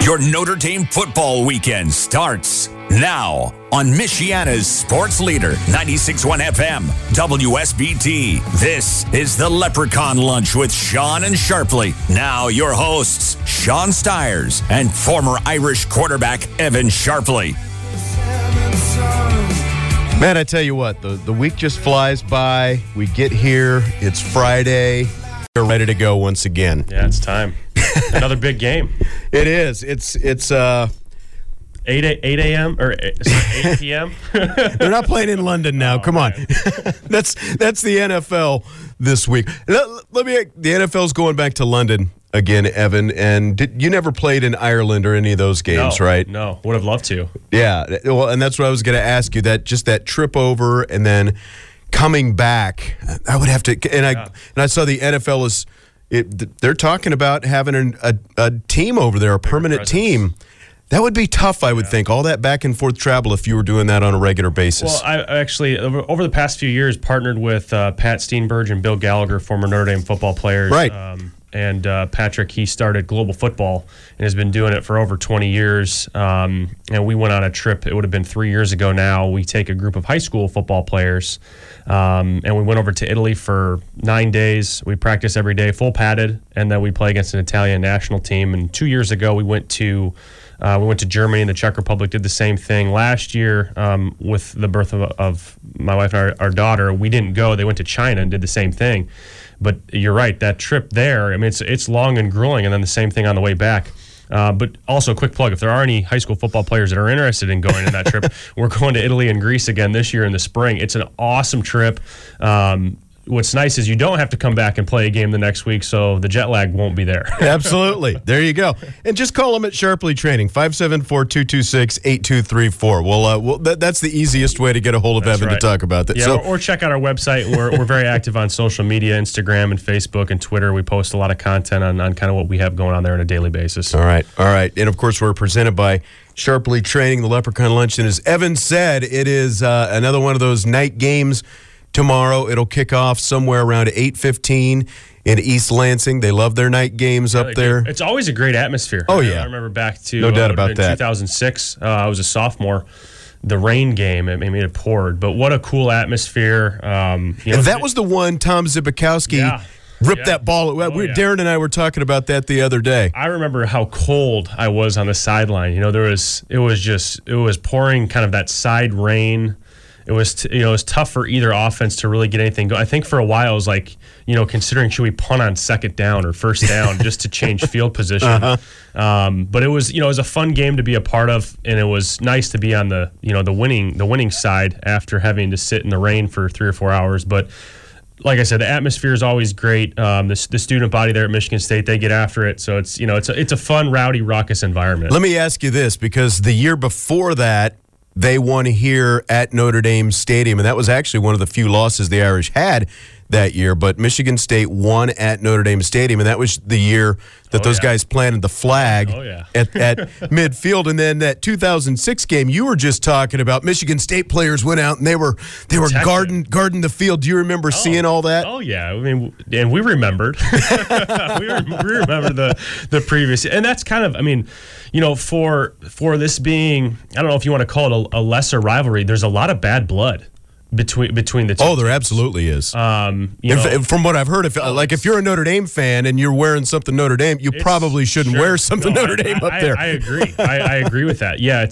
Your Notre Dame football weekend starts now on Michiana's sports leader, 96.1 FM, WSBT. This is the Leprechaun Lunch with Sean and Sharpley. Now your hosts, Sean Stiers and former Irish quarterback Evan Sharpley. Man, I tell you what, the week just flies by. We get here, it's Friday. We're ready to go once again. Yeah, it's time. Another big game. It is. It's 8 a.m. or 8 p.m. They're not playing in London now. Come on. That's the NFL this week. The NFL's going back to London again, Evan. And you never played in Ireland or any of those games, right? No, would have loved to. Yeah. Well, and that's what I was going to ask you. That trip over and then coming back, I would have to. And I saw the NFL is. They're talking about having a team over there, a permanent team. That would be tough, I would think. All that back and forth travel if you were doing that on a regular basis. Well, I actually, over the past few years, partnered with Pat Steenberg and Bill Gallagher, former Notre Dame football players. Right. And Patrick, he started Global Football and has been doing it for over 20 years. And we went on a trip, it would have been 3 years ago now. We take a group of high school football players, and we went over to Italy for 9 days. We practice every day, full padded, and then we play against an Italian national team. And 2 years ago, we went to Germany and the Czech Republic, did the same thing. Last year, with the birth of my wife and our daughter, we didn't go. They went to China and did the same thing. But you're right, that trip there, I mean, it's long and grueling, and then the same thing on the way back. But also, a quick plug, if there are any high school football players that are interested in going on that trip, we're going to Italy and Greece again this year in the spring. It's an awesome trip. What's nice is you don't have to come back and play a game the next week, so the jet lag won't be there. Absolutely. There you go. And just call them at Sharpley Training, 574-226-8234. Well, that's the easiest way to get a hold of Evan to talk about that. Yeah, or check out our website. We're very active on social media, Instagram and Facebook and Twitter. We post a lot of content on kind of what we have going on there on a daily basis. All right. And, of course, we're presented by Sharpley Training, the Leprechaun Lunch. And as Evan said, it is another one of those night games. Tomorrow, it'll kick off somewhere around 8:15 in East Lansing. They love their night games up there. It's always a great atmosphere. Oh, yeah. I remember back to no doubt about that. 2006. I was a sophomore. The rain game, I mean, it poured. But what a cool atmosphere. And that was the one Tom Zibikowski ripped that ball. Darren and I were talking about that the other day. I remember how cold I was on the sideline. You know, it was pouring kind of that side rain. It was it was tough for either offense to really get anything going. I think for a while it was like, considering should we punt on second down or first down just to change field position. But it was it was a fun game to be a part of, and it was nice to be on the the winning side after having to sit in the rain for 3 or 4 hours. But like I said, the atmosphere is always great. The student body there at Michigan State, they get after it. So it's it's a fun, rowdy, raucous environment. Let me ask you this, because the year before that, they won here at Notre Dame Stadium, and that was actually one of the few losses the Irish had that year. But Michigan State won at Notre Dame Stadium, and that was the year that those guys planted the flag at midfield. And then that 2006 game you were just talking about, Michigan State players went out and they were guarding the field. Do you remember seeing all that? Oh yeah, I mean, and we remembered. we remember the previous, and that's kind of, I mean, for this being, I don't know if you want to call it a lesser rivalry. There's a lot of bad blood between the two. Oh, there absolutely is. From what I've heard, if you're a Notre Dame fan and you're wearing something Notre Dame, you probably shouldn't wear something Notre Dame up there. I agree. I agree with that. Yeah,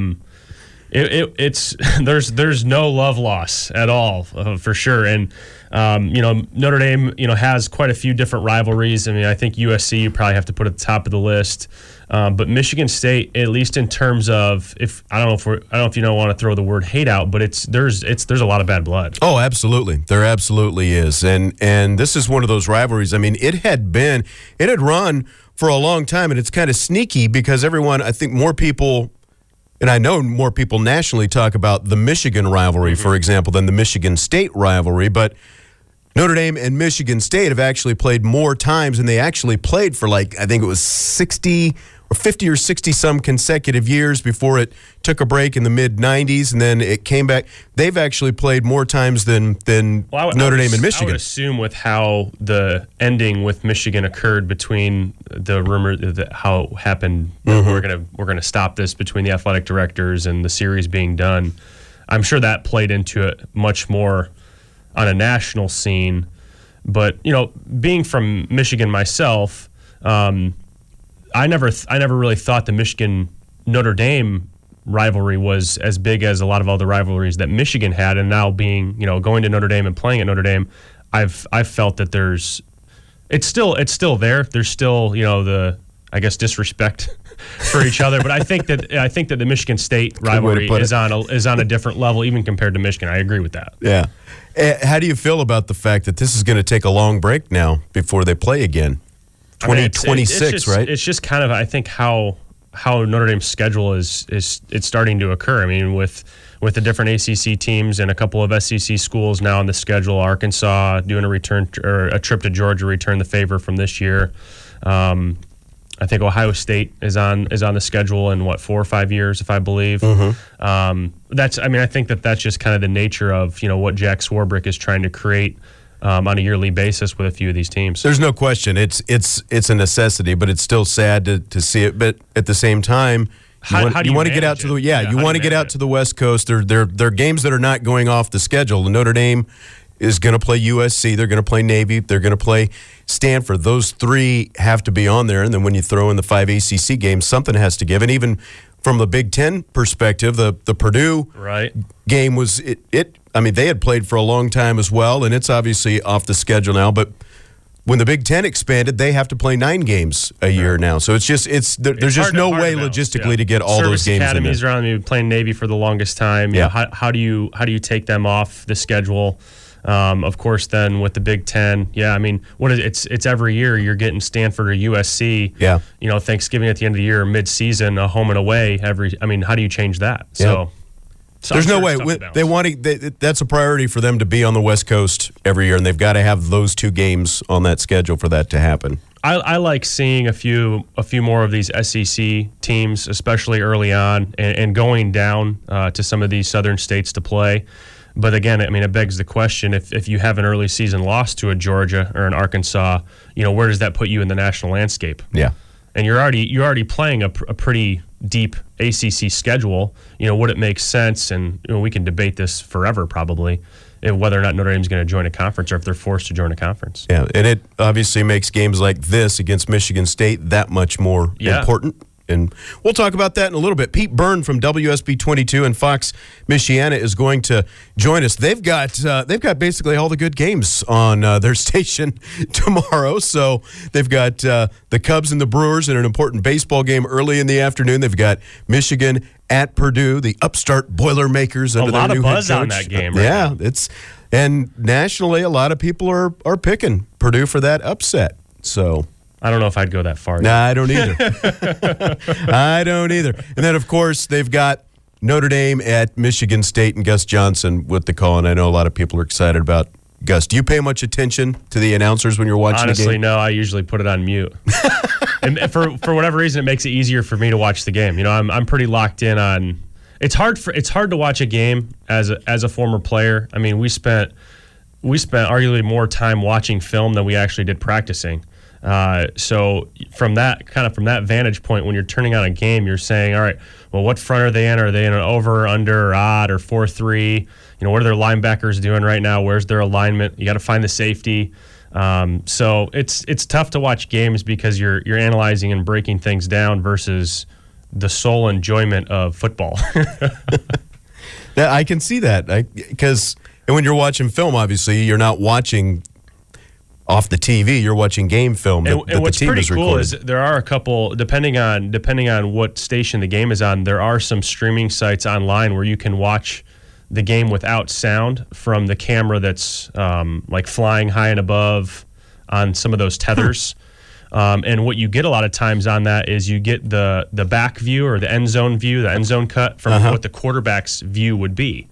it's there's no love loss at all for sure. And Notre Dame has quite a few different rivalries. I mean, I think USC you probably have to put at the top of the list. But Michigan State, at least in terms of, I don't know if you don't want to throw the word hate out, but there's a lot of bad blood. Oh, absolutely, there absolutely is, and this is one of those rivalries. I mean, it had run for a long time, and it's kind of sneaky because everyone, I think, more people. And I know more people nationally talk about the Michigan rivalry, for example, than the Michigan State rivalry, but Notre Dame and Michigan State have actually played more times, and they actually played for I think it was 60 or 50 or 60 some consecutive years before it took a break in the mid-90s, and then it came back. They've actually played more times than Notre Dame and Michigan. I would assume with how the ending with Michigan occurred between the rumor that how it happened, we're gonna stop this between the athletic directors and the series being done. I'm sure that played into it much more on a national scene. But being from Michigan myself, I never really thought the Michigan Notre Dame rivalry was as big as a lot of other rivalries that Michigan had, and now being going to Notre Dame and playing at Notre Dame, I've felt that it's still there. There's still the disrespect for each other, but I think that the Michigan State rivalry is on a different level even compared to Michigan. I agree with that. Yeah. How do you feel about the fact that this is going to take a long break now before they play again? 2026, right? It's just kind of, I think, how Notre Dame's schedule is it's starting to occur. I mean, with the different ACC teams and a couple of SEC schools now on the schedule, Arkansas doing a return or a trip to Georgia, return the favor from this year. I think Ohio State is on the schedule in 4 or 5 years, if I believe. I think that's just kind of the nature of what Jack Swarbrick is trying to create on a yearly basis with a few of these teams. There's no question. It's a necessity, but it's still sad to see it. But at the same time, you want to get out to the West Coast. There are games that are not going off the schedule. Notre Dame is going to play USC. They're going to play Navy. They're going to play Stanford. Those three have to be on there. And then when you throw in the 5 ACC games, something has to give. And even from the Big Ten perspective, the Purdue game was it. I mean, they had played for a long time as well, and it's obviously off the schedule now. But when the Big Ten expanded, they have to play 9 games a year now. So there's just no way logistically to get all those games academies in there. Around me playing Navy for the longest time. How do you take them off the schedule? Of course, then with the Big Ten, it's every year you're getting Stanford or USC. Yeah. Thanksgiving at the end of the year, mid-season, a home and away. How do you change that? So there's no way that's a priority for them to be on the West Coast every year, and they've got to have those 2 games on that schedule for that to happen. I like seeing a few more of these SEC teams, especially early on, and going down to some of these southern states to play. But again, it begs the question: if you have an early season loss to a Georgia or an Arkansas, where does that put you in the national landscape? Yeah, and you're already playing a pretty deep ACC schedule. Would it make sense? And we can debate this forever, probably, whether or not Notre Dame's going to join a conference or if they're forced to join a conference. Yeah, and it obviously makes games like this against Michigan State that much more important. And we'll talk about that in a little bit. Pete Byrne from WSB 22 and Fox Michiana is going to join us. They've got basically all the good games on their station tomorrow. So they've got the Cubs and the Brewers in an important baseball game early in the afternoon. They've got Michigan at Purdue, the upstart Boilermakers under their new head coach. A lot of buzz on that game. And nationally, a lot of people are picking Purdue for that upset. So I don't know if I'd go that far. Nah, I don't either. I don't either. And then, of course, they've got Notre Dame at Michigan State and Gus Johnson with the call. And I know a lot of people are excited about Gus. Do you pay much attention to the announcers when you're watching Honestly, the game? No. I usually put it on mute. And for whatever reason, it makes it easier for me to watch the game. I'm pretty locked in on. It's hard to watch a game as a former player. I mean, we spent arguably more time watching film than we actually did practicing. So from that vantage point, when you're turning on a game, you're saying, all right, well, what front are they in? Are they in an over, or under, or odd, or 4-3? What are their linebackers doing right now? Where's their alignment? You got to find the safety. So it's tough to watch games because you're analyzing and breaking things down versus the sole enjoyment of football. I can see that because when you're watching film, obviously you're not watching off the TV, you're watching game film that the team is recording. And what's pretty cool is there are a couple, depending on what station the game is on, there are some streaming sites online where you can watch the game without sound from the camera that's like flying high and above on some of those tethers. And what you get a lot of times on that is you get the back view or the end zone view, the end zone cut from what the quarterback's view would be.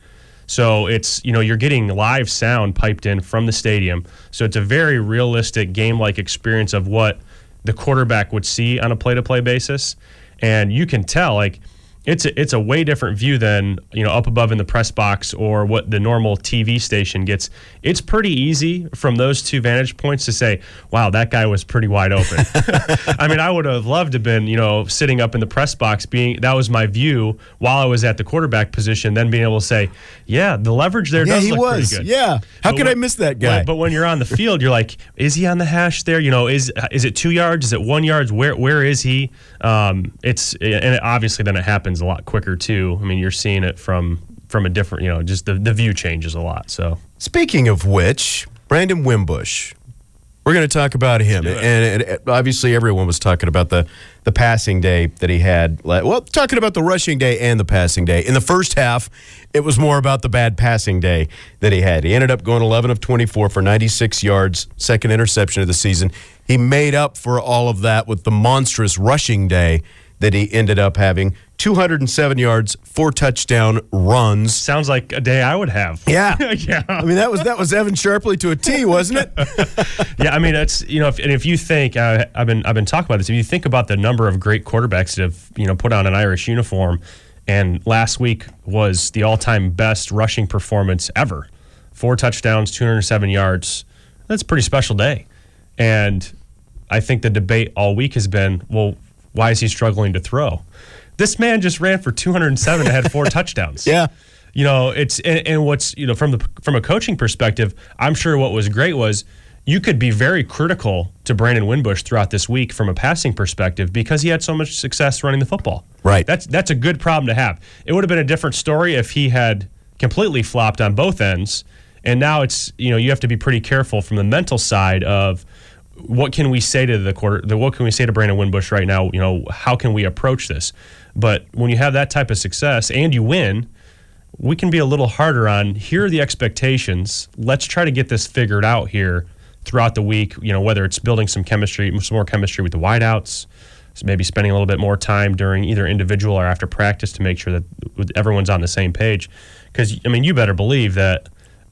So it's, you're getting live sound piped in from the stadium. So it's a very realistic game-like experience of what the quarterback would see on a play-to-play basis. And you can tell, it's a way different view than, up above in the press box or what the normal TV station gets. It's pretty easy from those two vantage points to say, wow, that guy was pretty wide open. I mean, I would have loved to have been, sitting up in the press box, that was my view while I was at the quarterback position, then being able to say, yeah, the leverage there does look pretty good. Yeah, how could I miss that guy? But when you're on the field, you're like, is he on the hash there? Is it 2 yards? Is it 1 yard? Where is he? And obviously then it happens a lot quicker too. I mean, you're seeing it from a different, just the view changes a lot. So speaking of which, Brandon Wimbush, we're going to talk about him. And obviously everyone was talking about the passing day that he had. Well, talking about the rushing day and the passing day. In the first half, it was more about the bad passing day that he had. He ended up going 11 of 24 for 96 yards, second interception of the season. He made up for all of that with the monstrous rushing day that he ended up having. 207 yards, 4 touchdown runs. Sounds like a day I would have. Yeah. Yeah. I mean, that was Evan Sharpley to a T, wasn't it? Yeah, I mean, that's, if you think, I've been talking about this, if you think about the number of great quarterbacks that have, put on an Irish uniform, and last week was the all-time best rushing performance ever. 4 touchdowns, 207 yards. That's a pretty special day. And I think the debate all week has been, well, why is he struggling to throw? This man just ran for 207 and had 4 touchdowns. Yeah. It's and what's, from a coaching perspective, I'm sure what was great was you could be very critical to Brandon Wimbush throughout this week from a passing perspective because he had so much success running the football. Right. That's a good problem to have. It would have been a different story if he had completely flopped on both ends. And now it's, you have to be pretty careful from the mental side of what can we say to what can we say to Brandon Wimbush right now? How can we approach this? But when you have that type of success and you win, we can be a little harder on, here are the expectations. Let's try to get this figured out here throughout the week, whether it's building some more chemistry with the wideouts, so maybe spending a little bit more time during either individual or after practice to make sure that everyone's on the same page. Because, you better believe that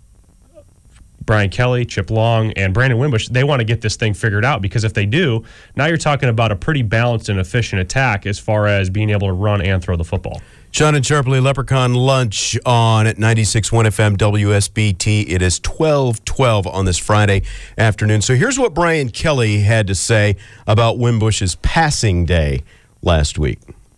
Brian Kelly, Chip Long, and Brandon Wimbush, they want to get this thing figured out, because if they do, now you're talking about a pretty balanced and efficient attack as far as being able to run and throw the football. Sean and Sharpley, Leprechaun Lunch on 96.1 FM WSBT. It is 12:12 on this Friday afternoon. So here's what Brian Kelly had to say about Wimbush's passing day last week.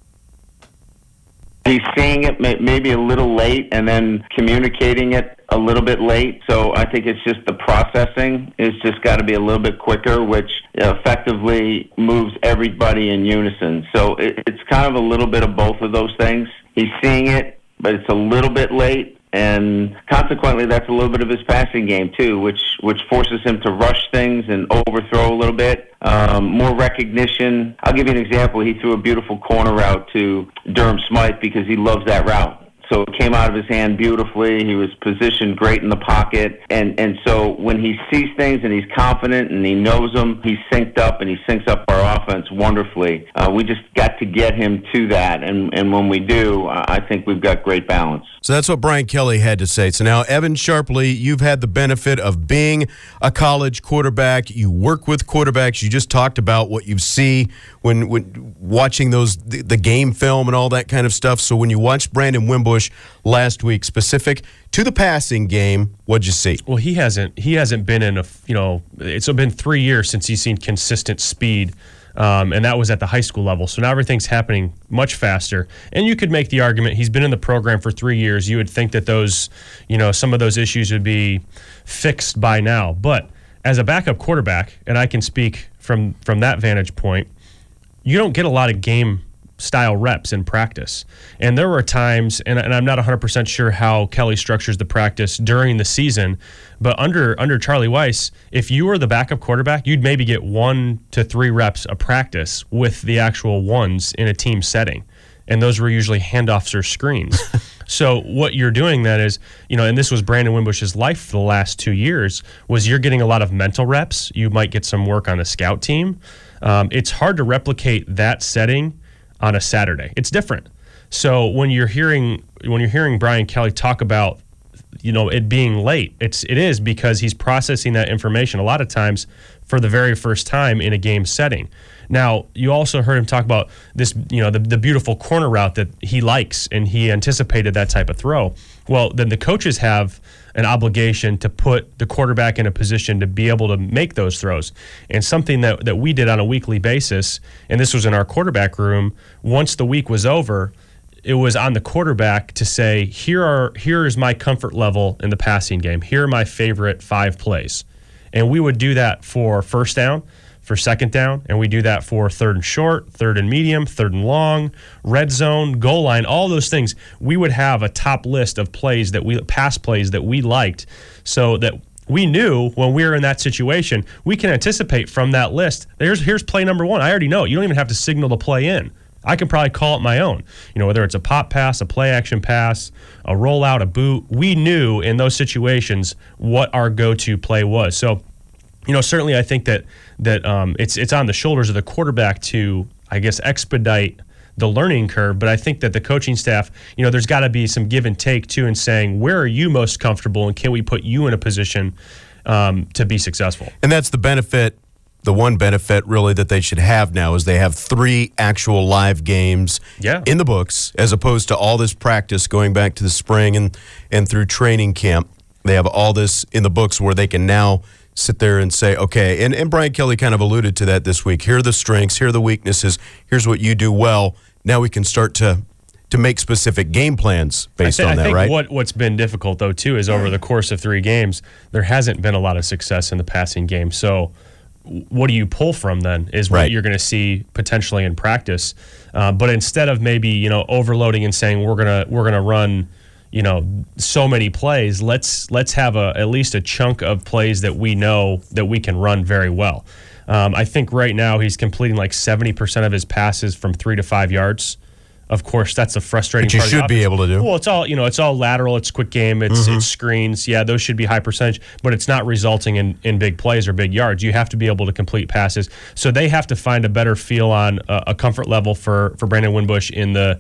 He's seeing it maybe a little late and then communicating it a little bit late. So I think it's just the processing. It's just got to be a little bit quicker, which effectively moves everybody in unison. So it's kind of a little bit of both of those things. He's seeing it, but it's a little bit late. And consequently, that's a little bit of his passing game, too, which forces him to rush things and overthrow a little bit. More recognition. I'll give you an example. He threw a beautiful corner route to Durham Smythe because he loves that route. So it came out of his hand beautifully. He was positioned great in the pocket. And so when he sees things and he's confident and he knows them, he's synced up and he syncs up our offense wonderfully. We just got to get him to that. And when we do, I think we've got great balance. So that's what Brian Kelly had to say. So now, Evan Sharpley, you've had the benefit of being a college quarterback. You work with quarterbacks. You just talked about what you see when watching the game film and all that kind of stuff. So when you watched Brandon Wimbush last week, specific to the passing game, what'd you see? Well, he hasn't been in it's been 3 years since he's seen consistent speed. And that was at the high school level. So now everything's happening much faster. And you could make the argument he's been in the program for 3 years. You would think that those, some of those issues would be fixed by now. But as a backup quarterback, and I can speak from that vantage point, you don't get a lot of game style reps in practice. And there were times, and I'm not 100% sure how Kelly structures the practice during the season, but under Charlie Weiss, if you were the backup quarterback, you'd maybe get 1 to 3 reps of practice with the actual ones in a team setting. And those were usually handoffs or screens. So what you're doing then is, and this was Brandon Wimbush's life for the last 2 years, was you're getting a lot of mental reps. You might get some work on the scout team. It's hard to replicate that setting on a Saturday. It's different. So when you're hearing Brian Kelly talk about it being late. It is because he's processing that information a lot of times for the very first time in a game setting. Now, you also heard him talk about this, the beautiful corner route that he likes, and he anticipated that type of throw. Well, then the coaches have an obligation to put the quarterback in a position to be able to make those throws. And something that we did on a weekly basis, and this was in our quarterback room, once the week was over, it was on the quarterback to say, here is my comfort level in the passing game. Here are my favorite 5 plays. And we would do that for first down, for second down, and we do that for third and short, third and medium, third and long, red zone, goal line, all those things. We would have a top list of pass plays that we liked, so that we knew when we were in that situation, we can anticipate from that list. Here's play number 1. I already know it. You don't even have to signal the play in. I can probably call it my own. Whether it's a pop pass, a play action pass, a rollout, a boot. We knew in those situations what our go-to play was. So, certainly I think that it's on the shoulders of the quarterback to, I guess, expedite the learning curve. But I think that the coaching staff, there's got to be some give and take too in saying, where are you most comfortable and can we put you in a position to be successful? And that's the benefit. The one benefit really that they should have now is they have 3 actual live games in the books, as opposed to all this practice going back to the spring and through training camp. They have all this in the books where they can now sit there and say, okay, and Brian Kelly kind of alluded to that this week. Here are the strengths, here are the weaknesses, here's what you do well. Now we can start to make specific game plans based on that, right? What's been difficult, though, too, is over the course of 3 games, there hasn't been a lot of success in the passing game. So what do you pull from then is what you're going to see potentially in practice. But instead of maybe, overloading and saying we're gonna run, so many plays, let's have at least a chunk of plays that we know that we can run very well. I think right now he's completing like 70% of his passes from 3 to 5 yards. Of course, that's a frustrating part. But you should be able to do. Well, it's all lateral. It's quick game. It's screens. Yeah, those should be high percentage, but it's not resulting in big plays or big yards. You have to be able to complete passes. So they have to find a better feel on a comfort level for Brandon Wimbush in the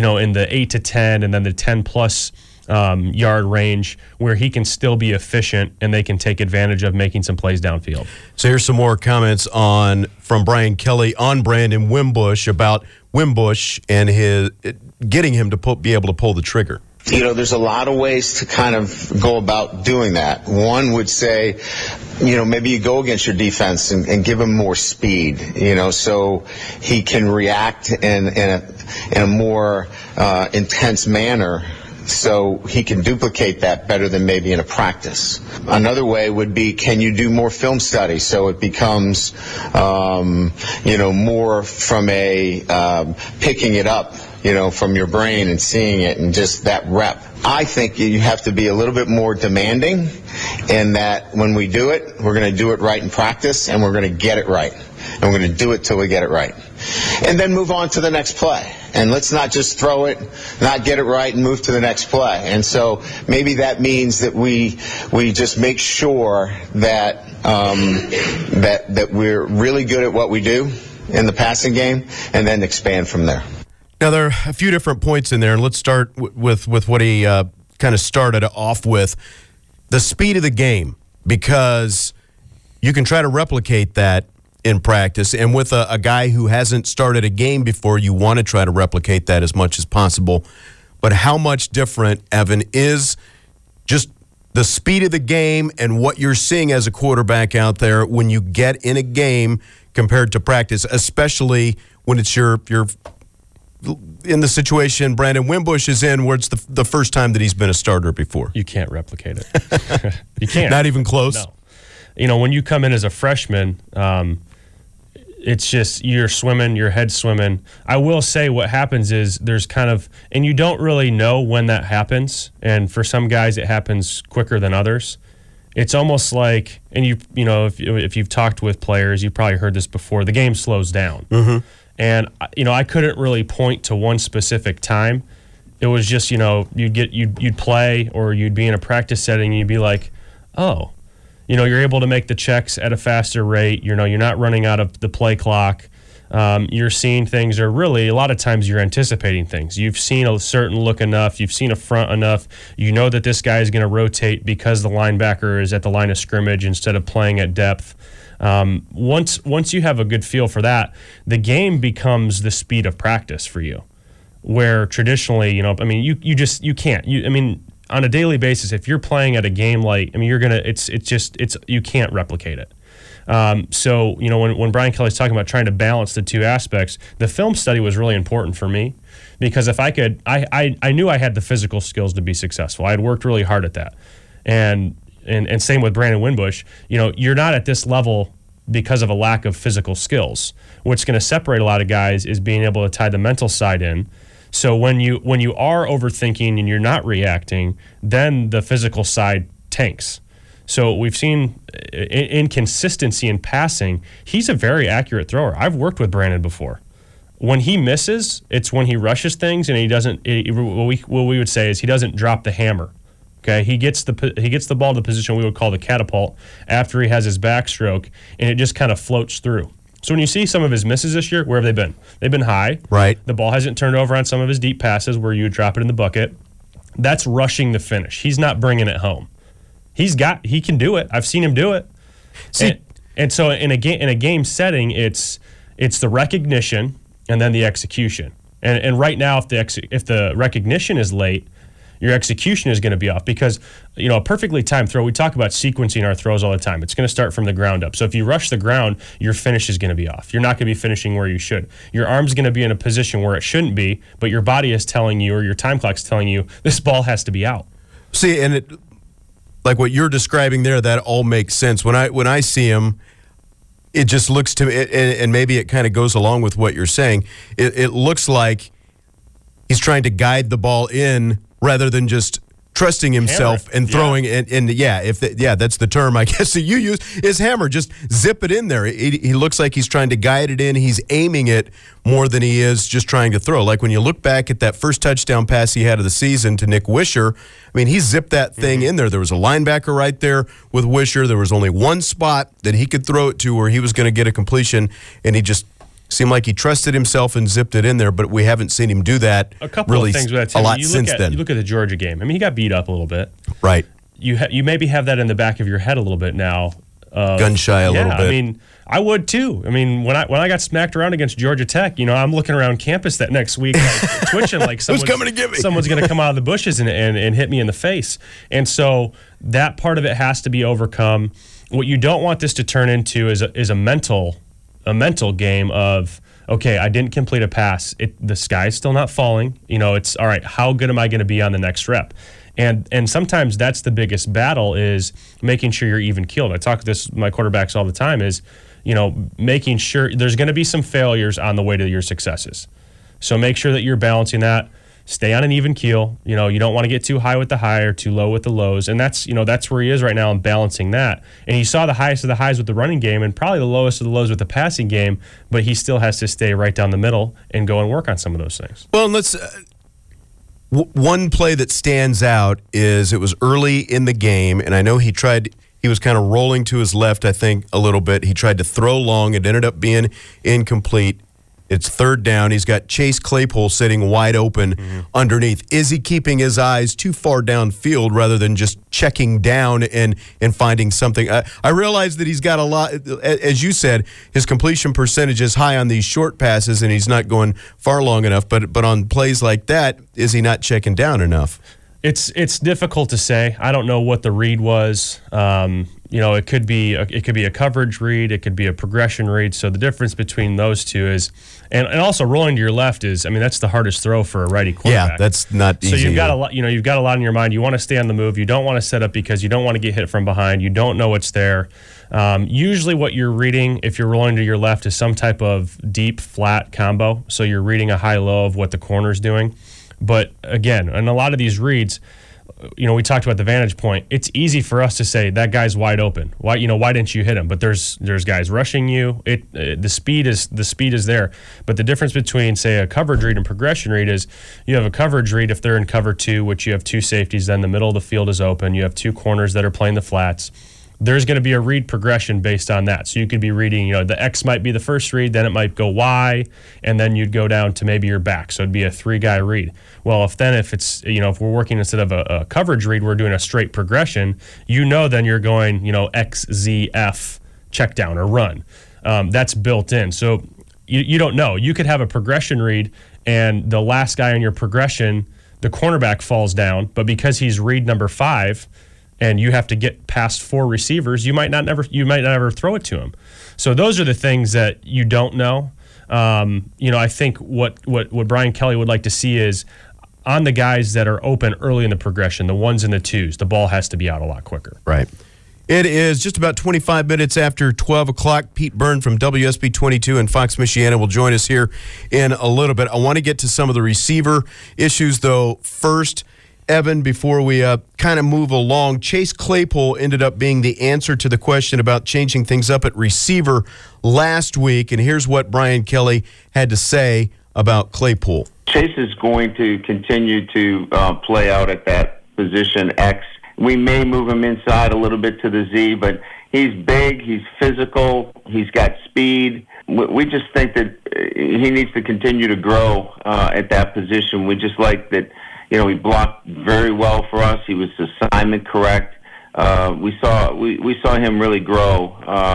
8 to 10 and then the 10 plus yard range, where he can still be efficient and they can take advantage of making some plays downfield. So here's some more comments from Brian Kelly on Brandon Wimbush about Wimbush and his getting him to be able to pull the trigger. There's a lot of ways to kind of go about doing that. One would say, maybe you go against your defense and give him more speed, so he can react in a more intense manner, so he can duplicate that better than maybe in a practice. Another way would be, can you do more film study so it becomes, more from a picking it up, from your brain and seeing it and just that rep. I think you have to be a little bit more demanding in that when we do it, we're going to do it right in practice and we're going to get it right. And we're going to do it till we get it right. And then move on to the next play. And let's not just throw it, not get it right, and move to the next play. And so maybe that means that we just make sure that that we're really good at what we do in the passing game, and then expand from there. Now, there are a few different points in there, and let's start with what he kind of started off with, the speed of the game, because you can try to replicate that in practice, and with a guy who hasn't started a game before, you want to try to replicate that as much as possible. But how much different, Evan, is just the speed of the game and what you're seeing as a quarterback out there when you get in a game compared to practice, especially when it's your in the situation Brandon Wimbush is in, where it's the first time that he's been a starter before? You can't replicate it. You can't. Not even close? No. When you come in as a freshman, it's just you're swimming, your head's swimming. I will say what happens is there's kind of, and you don't really know when that happens, and for some guys it happens quicker than others. It's almost like, and if you've talked with players, you've probably heard this before, the game slows down. Mm-hmm. And I couldn't really point to one specific time. It was just, you'd play or you'd be in a practice setting and you'd be like, oh, you're able to make the checks at a faster rate. You're not running out of the play clock. You're seeing things, or really a lot of times you're anticipating things. You've seen a certain look enough. You've seen a front enough. You know that this guy is going to rotate because the linebacker is at the line of scrimmage instead of playing at depth. Once you have a good feel for that, the game becomes the speed of practice for you. Where traditionally, you can't. On a daily basis, if you're playing at a game like, you can't replicate it. So, when Brian Kelly's talking about trying to balance the two aspects, the film study was really important for me, because if I could, I knew I had the physical skills to be successful. I had worked really hard at that. And same with Brandon Wimbush. You're not at this level because of a lack of physical skills. What's going to separate a lot of guys is being able to tie the mental side in. So when you are overthinking and you're not reacting, then the physical side tanks. So we've seen inconsistency in passing. He's a very accurate thrower. I've worked with Brandon before. When he misses, it's when he rushes things, and he doesn't. What we would say is he doesn't drop the hammer. Okay, he gets the ball to the position we would call the catapult after he has his backstroke, and it just kind of floats through. So when you see some of his misses this year, where have they been? They've been high. Right. The ball hasn't turned over on some of his deep passes where you would drop it in the bucket. That's rushing the finish. He's not bringing it home. He can do it. I've seen him do it. And so in a game setting, it's the recognition and then the execution. And right now, if the recognition is late, your execution is going to be off, because a perfectly timed throw, we talk about sequencing our throws all the time. It's going to start from the ground up. So if you rush the ground, your finish is going to be off. You're not going to be finishing where you should. Your arm's going to be in a position where it shouldn't be, but your body is telling you, or your time clock's telling you, this ball has to be out. See, and like what you're describing there, that all makes sense. When I see him, it just looks to me, and maybe it kind of goes along with what you're saying, it looks like he's trying to guide the ball in rather than just trusting himself and throwing it. And that's the term I guess that you use, is hammer. Just zip it in there. He looks like he's trying to guide it in. He's aiming it more than he is just trying to throw. Like when you look back at that first touchdown pass he had of the season to Nick Wisher, he zipped that thing in there. There was a linebacker right there with Wisher. There was only one spot that he could throw it to where he was going to get a completion, and he just seemed like he trusted himself and zipped it in there, but we haven't seen him do that a couple really of things with that, a lot since then. You look at the Georgia game. He got beat up a little bit. Right. You maybe have that in the back of your head a little bit now. Gun shy a little bit. I would too. When I got smacked around against Georgia Tech, I'm looking around campus that next week, like, twitching like someone's coming to get me. Someone's going to come out of the bushes and hit me in the face. And so that part of it has to be overcome. What you don't want this to turn into is a mental game of, okay, I didn't complete a pass. The sky's still not falling. It's all right. How good am I going to be on the next rep? And sometimes that's the biggest battle, is making sure you're even keeled. I talk to this with my quarterbacks all the time, is making sure there's going to be some failures on the way to your successes. So make sure that you're balancing that. Stay on an even keel. You don't want to get too high with the high or too low with the lows. And that's where he is right now in balancing that. And he saw the highest of the highs with the running game and probably the lowest of the lows with the passing game, but he still has to stay right down the middle and go and work on some of those things. Well, and let's one play that stands out is it was early in the game, and I know he was kind of rolling to his left, I think, a little bit. He tried to throw long. It ended up being incomplete. It's third down. He's got Chase Claypool sitting wide open underneath. Is he keeping his eyes too far downfield rather than just checking down and finding something? I realize that he's got a lot, as you said, his completion percentage is high on these short passes, and he's not going far long enough. But on plays like that, is he not checking down enough? It's difficult to say. I don't know what the read was. It could be a coverage read. It could be a progression read. So the difference between those two is, and also rolling to your left is, that's the hardest throw for a righty quarterback. Yeah, that's not easy. So you've got a lot. You've got a lot in your mind. You want to stay on the move. You don't want to set up because you don't want to get hit from behind. You don't know what's there. Usually, what you're reading, if you're rolling to your left, is some type of deep flat combo. So you're reading a high low of what the corner's doing. But again, in a lot of these reads, we talked about the vantage point. It's easy for us to say that guy's wide open. Why didn't you hit him? But there's guys rushing you. The speed is there. But the difference between, say, a coverage read and progression read is you have a coverage read if they're in cover two, which you have two safeties. Then the middle of the field is open. You have two corners that are playing the flats. there's going to be a read progression based on that. So you could be reading, the X might be the first read, then it might go Y, and then you'd go down to maybe your back. So it'd be a 3-guy read. Well, if it's, if we're working instead of a coverage read, we're doing a straight progression, then you're going, X, Z, F, check down or run. That's built in. So you don't know. You could have a progression read, and the last guy on your progression, the cornerback falls down, but because he's read number 5, and you have to get past 4 receivers, you might not ever throw it to him. So those are the things that you don't know. I think what Brian Kelly would like to see is on the guys that are open early in the progression, the 1s and the 2s, the ball has to be out a lot quicker. Right. It is just about 25 minutes after 12 o'clock. Pete Byrne from WSB 22 and Fox Michiana will join us here in a little bit. I want to get to some of the receiver issues, though, first. Evan, before we kind of move along, Chase Claypool ended up being the answer to the question about changing things up at receiver last week, and here's what Brian Kelly had to say about Claypool. Chase is going to continue to play out at that position X. We may move him inside a little bit to the Z, but he's big, he's physical, he's got speed. We just think that he needs to continue to grow at that position. We just like that. He blocked very well for us. He was assignment correct. We saw him really grow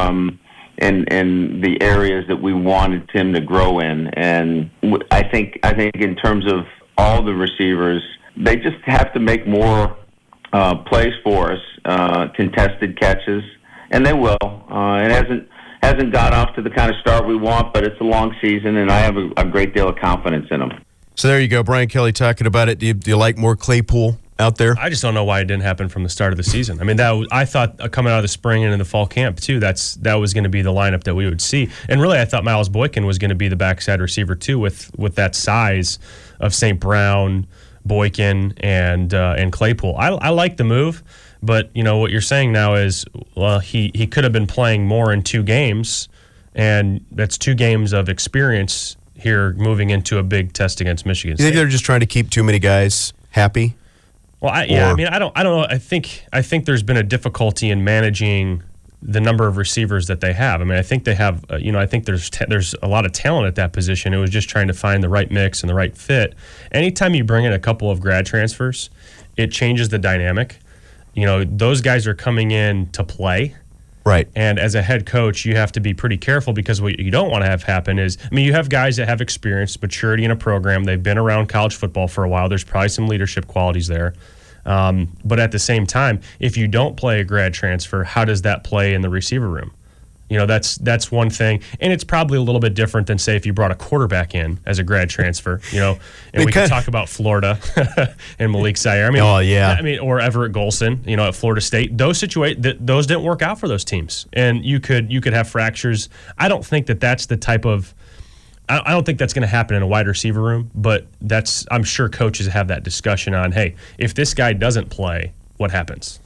in the areas that we wanted him to grow in. And I think in terms of all the receivers, they just have to make more plays for us, contested catches, and they will. It hasn't got off to the kind of start we want, but it's a long season, and I have a great deal of confidence in them. So there you go, Brian Kelly talking about it. Do you like more Claypool out there? I just don't know why it didn't happen from the start of the season. I mean, I thought coming out of the spring and in the fall camp too, that was going to be the lineup that we would see. And really, I thought Miles Boykin was going to be the backside receiver too, with that size of St. Brown, Boykin, and Claypool. I like the move, but what you're saying now is, well, he could have been playing more in 2 games, and that's 2 games of experience here moving into a big test against Michigan State. You think they're just trying to keep too many guys happy? Well, I don't know. I think there's been a difficulty in managing the number of receivers that they have. I mean, I think they have. I think there's a lot of talent at that position. It was just trying to find the right mix and the right fit. Anytime you bring in a couple of grad transfers, it changes the dynamic. Those guys are coming in to play. Right. And as a head coach, you have to be pretty careful, because what you don't want to have happen is, you have guys that have experience, maturity in a program. They've been around college football for a while. There's probably some leadership qualities there. But at the same time, if you don't play a grad transfer, how does that play in the receiver room? That's one thing. And it's probably a little bit different than, say, if you brought a quarterback in as a grad transfer, and we can talk about Florida and Malik Zaire. Or Everett Golson, at Florida State. Those didn't work out for those teams. And you could have fractures. I don't think that's the type of I don't think that's going to happen in a wide receiver room, but I'm sure coaches have that discussion on, hey, if this guy doesn't play, what happens?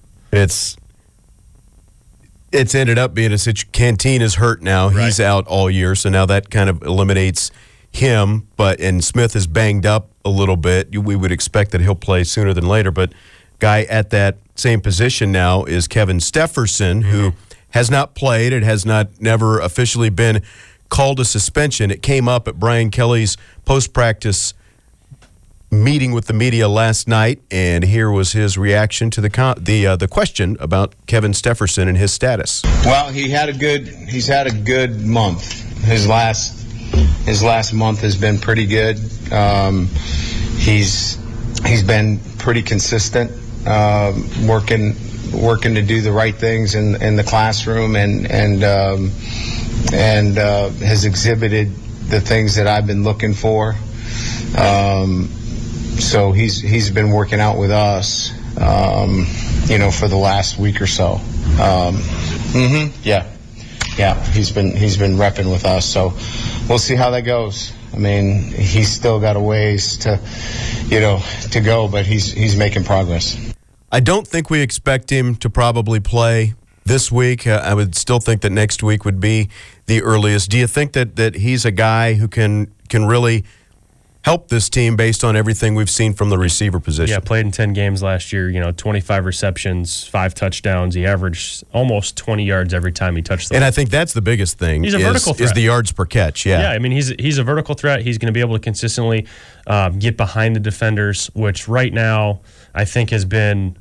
It's ended up being a situation. Canteen is hurt now. Right. He's out all year, so now that kind of eliminates him. And Smith is banged up a little bit. We would expect that he'll play sooner than later. But guy at that same position now is Kevin Stefferson, who has not played. It has never officially been called a suspension. It came up at Brian Kelly's post-practice meeting with the media last night, and here was his reaction to the question about Kevin Stefferson and his status. Well, he's had a good month. His last month has been pretty good. He's been pretty consistent, working to do the right things in the classroom, and has exhibited the things that I've been looking for. So he's been working out with us, for the last week or so. Yeah, he's been repping with us. So we'll see how that goes. I mean, he's still got a ways to go, but he's making progress. I don't think we expect him to probably play this week. I would still think that next week would be the earliest. Do you think that he's a guy who can really help this team based on everything we've seen from the receiver position. Yeah, played in 10 games last year, 25 receptions, 5 touchdowns. He averaged almost 20 yards every time he touched the ball. And I think that's the biggest thing. He's a vertical threat. Is the yards per catch, yeah. Yeah, I mean, he's a vertical threat. He's going to be able to consistently get behind the defenders, which right now I think has been,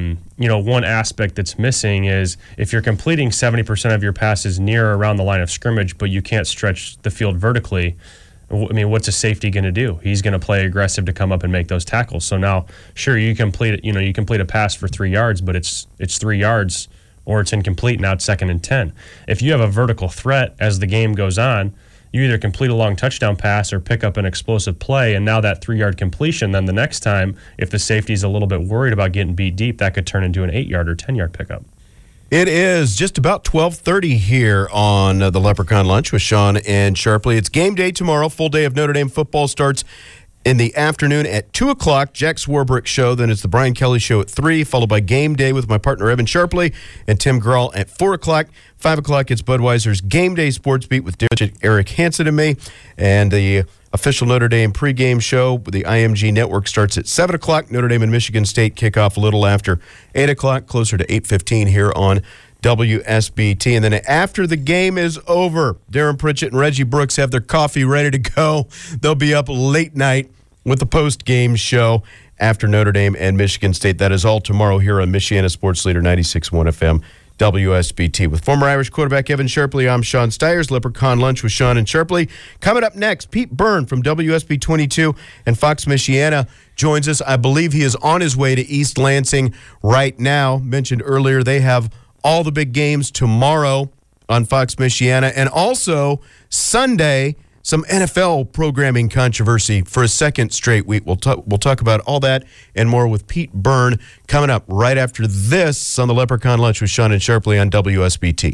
one aspect that's missing is if you're completing 70% of your passes near or around the line of scrimmage, but you can't stretch the field vertically, I mean, what's a safety going to do? He's going to play aggressive to come up and make those tackles. So now, sure, you complete a pass for 3 yards, but it's 3 yards or it's incomplete. Now it's 2nd and 10. If you have a vertical threat as the game goes on, you either complete a long touchdown pass or pick up an explosive play, and now that 3-yard completion, then the next time, if the safety's a little bit worried about getting beat deep, that could turn into an 8-yard or 10-yard pickup. It is just about 12:30 here on the Leprechaun Lunch with Sean and Sharpley. It's game day tomorrow. Full day of Notre Dame football starts in the afternoon at 2 o'clock. Jack Swarbrick Show. Then it's the Brian Kelly Show at 3, followed by Game Day with my partner Evan Sharpley and Tim Grawl at 4 o'clock. 5 o'clock, it's Budweiser's Game Day Sports Beat with Eric Hansen and me. And the official Notre Dame pregame show, the IMG Network, starts at 7 o'clock. Notre Dame and Michigan State kick off a little after 8 o'clock, closer to 8:15 here on WSBT. And then after the game is over, Darren Pritchett and Reggie Brooks have their coffee ready to go. They'll be up late night with the post-game show after Notre Dame and Michigan State. That is all tomorrow here on Michiana Sports Leader 96.1 FM. WSBT. With former Irish quarterback Evan Sharpley, I'm Sean Stiers. Leprechaun Lunch with Sean and Sharpley. Coming up next, Pete Byrne from WSB 22 and Fox Michiana joins us. I believe he is on his way to East Lansing right now. Mentioned earlier, they have all the big games tomorrow on Fox Michiana, and also Sunday, some NFL programming controversy for a second straight week. We'll talk about all that and more with Pete Byrne coming up right after this on the Leprechaun Lunch with Sean and Sharpley on WSBT.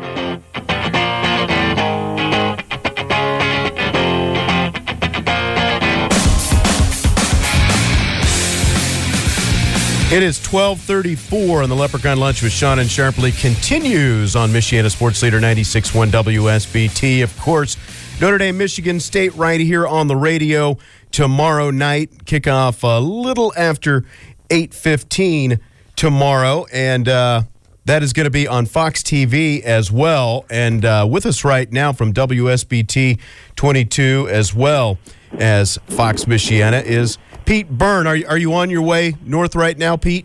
It is 12:34 on the Leprechaun Lunch with Sean and Sharpley. Continues on Michiana Sports Leader 96.1 WSBT. Of course, Notre Dame, Michigan State right here on the radio tomorrow night. Kickoff a little after 8:15 tomorrow, and that is going to be on Fox TV as well. And with us right now from WSBT 22 as well as Fox Michiana is Pete Byrne. Are you on your way north right now, Pete?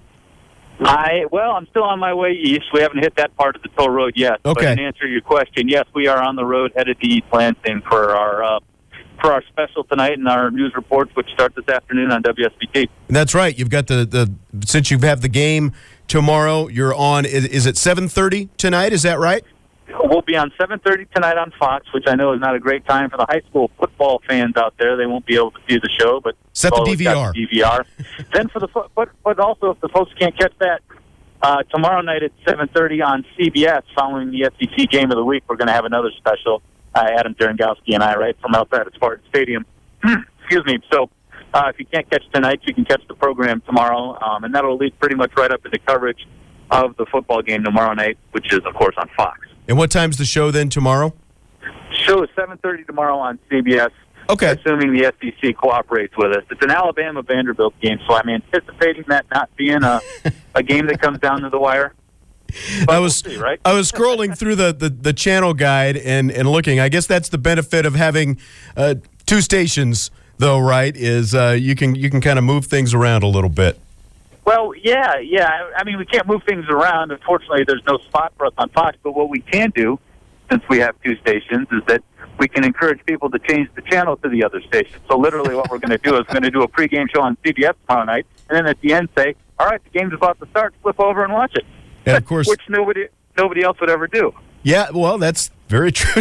I'm still on my way east. We haven't hit that part of the toll road yet. Okay. But in answer to your question, yes, we are on the road headed to East Lansing for our special tonight and our news reports, which start this afternoon on WSBT. That's right. You've got since you have the game tomorrow, you're on. Is it 7:30 tonight? Is that right? We'll be on 7:30 tonight on Fox, which I know is not a great time for the high school football fans out there. They won't be able to see the show, but set the DVR. Then for but also if the folks can't catch that tomorrow night at 7:30 on CBS, following the SEC game of the week, we're going to have another special. Adam Derengowski and I, right from outside of Spartan Stadium. Excuse me. So if you can't catch tonight, you can catch the program tomorrow, and that'll lead pretty much right up into coverage of the football game tomorrow night, which is of course on Fox. And what time's the show then tomorrow? Show is 7:30 tomorrow on CBS. Okay. Assuming the SEC cooperates with us. It's an Alabama-Vanderbilt game, so I'm anticipating that not being a game that comes down to the wire. But I was we'll see, right? I was scrolling through the channel guide and looking. I guess that's the benefit of having two stations, though, right? Is you can kind of move things around a little bit. Well, yeah. I mean, we can't move things around. Unfortunately, there's no spot for us on Fox. But what we can do, since we have two stations, is that we can encourage people to change the channel to the other station. So literally what we're going to do is we're going to do a pregame show on CBS tomorrow night, and then at the end say, all right, the game's about to start, flip over and watch it. And of course, which nobody else would ever do. Yeah, well, that's very true.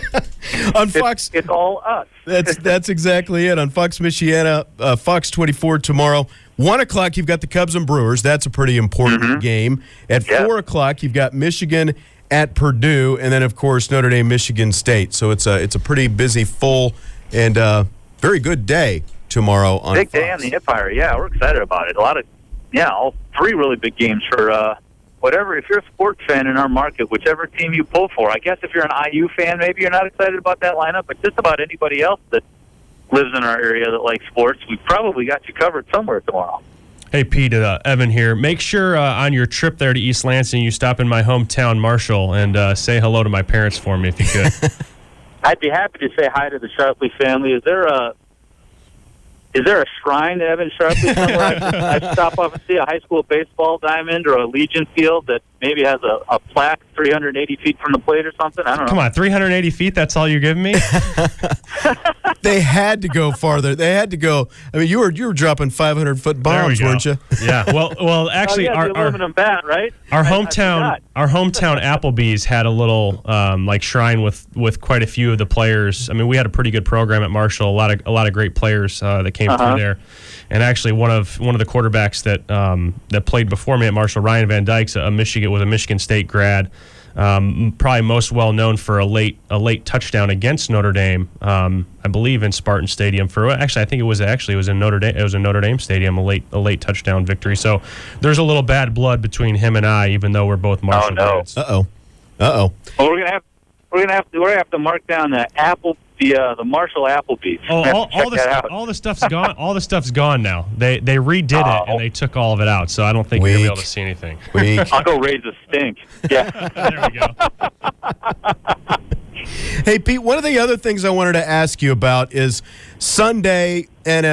On Fox, it's all us. That's exactly it. On Fox Michiana, Fox 24 tomorrow. 1 o'clock, you've got the Cubs and Brewers. That's a pretty important game. At 4 o'clock, you've got Michigan at Purdue, and then of course Notre Dame, Michigan State. So it's a pretty busy, full, and very good day tomorrow on Big Fox. Day on the Empire. Yeah, we're excited about it. All three really big games for whatever. If you're a sports fan in our market, whichever team you pull for. I guess if you're an IU fan, maybe you're not excited about that lineup, but just about anybody else that lives in our area that likes sports, we probably got you covered somewhere tomorrow. Hey, Pete, Evan here. Make sure on your trip there to East Lansing, you stop in my hometown, Marshall, and say hello to my parents for me if you could. I'd be happy to say hi to the Sharpley family. Is there a shrine to Evan Sharpley somewhere? I'd stop off and see a high school baseball diamond or a Legion field that maybe has a plaque 380 feet from the plate or something. I don't know. Come on, 380 feet? That's all you're giving me? They had to go farther. They had to go. I mean, you were dropping 500-foot bombs, weren't you? Yeah. Well, actually, the aluminum bat, right? Our hometown Applebee's had a little shrine with quite a few of the players. I mean, we had a pretty good program at Marshall. A lot of great players that came through there. And actually, one of the quarterbacks that played before me at Marshall, Ryan Van Dyke's was a Michigan State grad. Probably most well known for a late touchdown against Notre Dame, I believe in Spartan Stadium. I think it was in Notre Dame. It was in Notre Dame Stadium, a late touchdown victory. So there's a little bad blood between him and I, even though we're both Marshall fans. Uh-oh. Well, we're gonna have to mark down the Marshall Applebee's. All the stuff's gone. All the stuff's gone now. They redid it and they took all of it out. So I don't think you're gonna be able to see anything. I'll go raise a stink. Yeah. There we go. Hey, Pete, one of the other things I wanted to ask you about is Sunday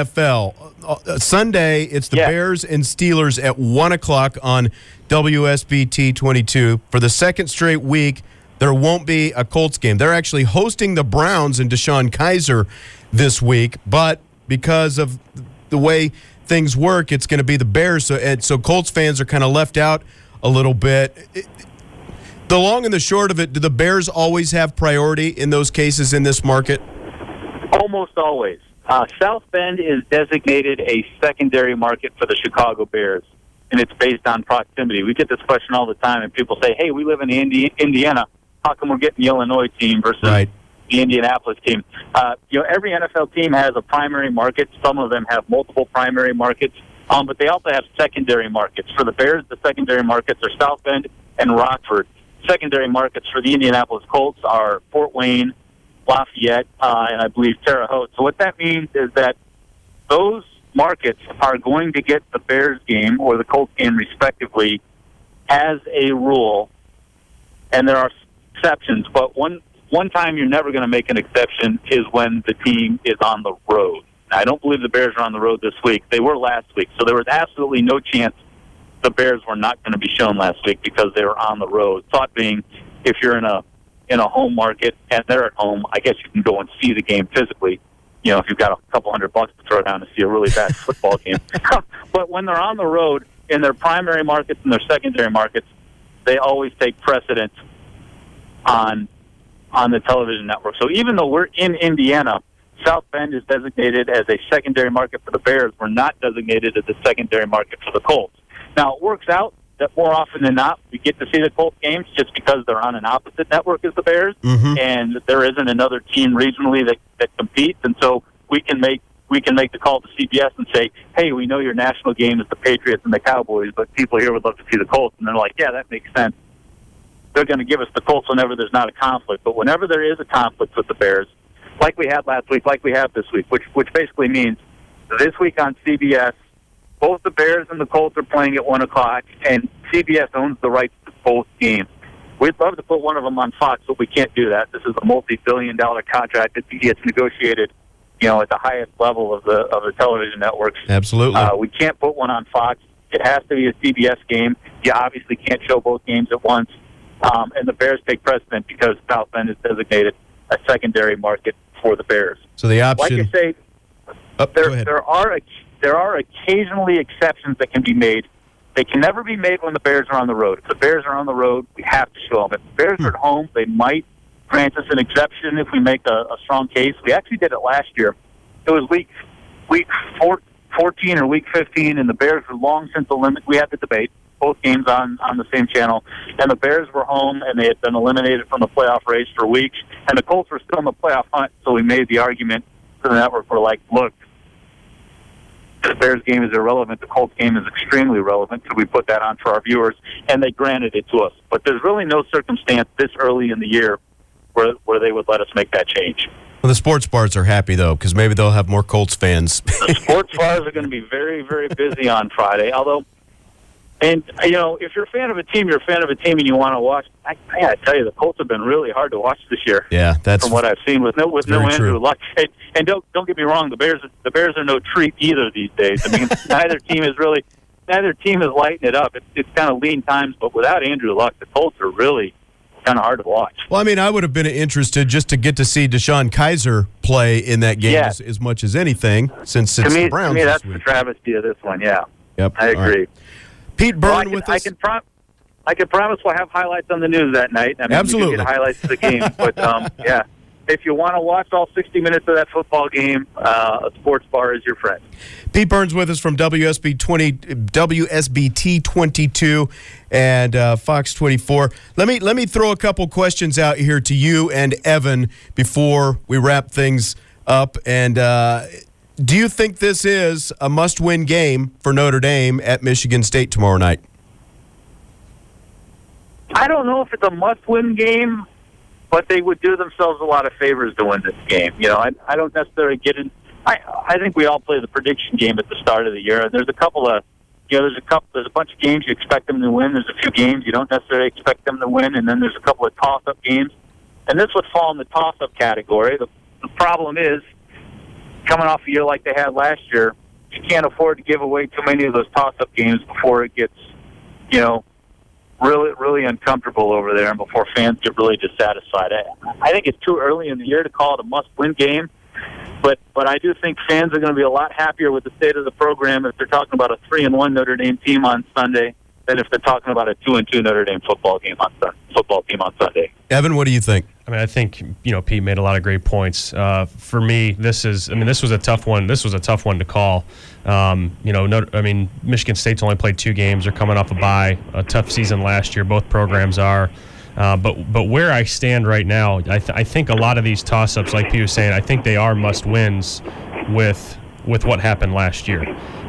NFL. Sunday, it's the Bears and Steelers at 1 o'clock on WSBT 22. For the second straight week, there won't be a Colts game. They're actually hosting the Browns and DeShone Kizer this week, but because of the way things work, it's going to be the Bears. So Colts fans are kind of left out a little bit. The long and the short of it, do the Bears always have priority in those cases in this market? Almost always. South Bend is designated a secondary market for the Chicago Bears, and it's based on proximity. We get this question all the time, and people say, hey, we live in Indiana. How come we're getting the Illinois team versus the Indianapolis team? Every NFL team has a primary market. Some of them have multiple primary markets, but they also have secondary markets. For the Bears, the secondary markets are South Bend and Rockford. Secondary markets for the Indianapolis Colts are Fort Wayne, Lafayette, and I believe Terre Haute. So what that means is that those markets are going to get the Bears game or the Colts game, respectively, as a rule. And there are exceptions, but one time you're never going to make an exception is when the team is on the road. Now, I don't believe the Bears are on the road this week. They were last week, so there was absolutely no chance the Bears were not going to be shown last week because they were on the road. Thought being, if you're in a home market and they're at home, I guess you can go and see the game physically. If you've got a couple $100 to throw down to see a really bad football game. But when they're on the road in their primary markets and their secondary markets, they always take precedence on the television network. So even though we're in Indiana, South Bend is designated as a secondary market for the Bears. We're not designated as a secondary market for the Colts. Now, it works out that more often than not, we get to see the Colts games just because they're on an opposite network as the Bears, and there isn't another team regionally that competes, and so we can make the call to CBS and say, hey, we know your national game is the Patriots and the Cowboys, but people here would love to see the Colts, and they're like, yeah, that makes sense. They're going to give us the Colts whenever there's not a conflict, but whenever there is a conflict with the Bears, like we had last week, like we have this week, which basically means this week on CBS, both the Bears and the Colts are playing at 1 o'clock, and CBS owns the rights to both games. We'd love to put one of them on Fox, but we can't do that. This is a multi-billion-dollar contract that gets negotiated, at the highest level of the television networks. Absolutely. We can't put one on Fox. It has to be a CBS game. You obviously can't show both games at once. And the Bears take precedent because South Bend is designated a secondary market for the Bears. So the option, like I say, there are occasionally exceptions that can be made. They can never be made when the Bears are on the road. If the Bears are on the road, we have to show them. If the Bears are at home, they might grant us an exception if we make a strong case. We actually did it last year. It was week 14 or week 15, and the Bears were long since eliminated. We had the debate, both games on the same channel, and the Bears were home, and they had been eliminated from the playoff race for weeks, and the Colts were still in the playoff hunt, so we made the argument to the network. We're like, look, the Bears game is irrelevant. The Colts game is extremely relevant, so we put that on for our viewers, and they granted it to us. But there's really no circumstance this early in the year where they would let us make that change. Well, the sports bars are happy, though, because maybe they'll have more Colts fans. The sports bars are going to be very, very busy on Friday. Although, and if you're a fan of a team, you're a fan of a team, and you want to watch. I got to tell you, the Colts have been really hard to watch this year. Yeah, that's from what I've seen with no Andrew Luck. And don't get me wrong, the Bears are no treat either these days. I mean, neither team is lighting it up. It's kind of lean times, but without Andrew Luck, the Colts are really kind of hard to watch. Well, I mean, I would have been interested just to get to see DeShone Kizer play in that game as much as anything, since it's the Browns. To me, that's this week. the travesty of this one. Yeah. Yep. I agree. Right. Pete Byrne with us. I can promise we'll have highlights on the news that night. I mean, Absolutely. We can get highlights of the game, but yeah. If you want to watch all 60 minutes of that football game, a sports bar is your friend. Pete Burns with us from WSBT 22 and Fox 24. Let me throw a couple questions out here to you and Evan before we wrap things up. And do you think this is a must-win game for Notre Dame at Michigan State tomorrow night? I don't know if it's a must-win game, but they would do themselves a lot of favors to win this game. I don't necessarily get in. I think we all play the prediction game at the start of the year. There's a couple of, there's a bunch of games you expect them to win. There's a few games you don't necessarily expect them to win, and then there's a couple of toss-up games. And this would fall in the toss-up category. The problem is, coming off a year like they had last year, you can't afford to give away too many of those toss-up games before it gets, really, really uncomfortable over there, and before fans get really dissatisfied. I think it's too early in the year to call it a must-win game, but I do think fans are going to be a lot happier with the state of the program if they're talking about a 3-1 Notre Dame team on Sunday than if they're talking about a 2-2 Notre Dame football team on Sunday. Evan, what do you think? I mean, I think Pete made a lot of great points. For me, this was a tough one. This was a tough one to call. Michigan State's only played 2 games. They're coming off a bye. A tough season last year. Both programs are. But where I stand right now, I think a lot of these toss-ups, like Pete was saying, I think they are must-wins with what happened last year.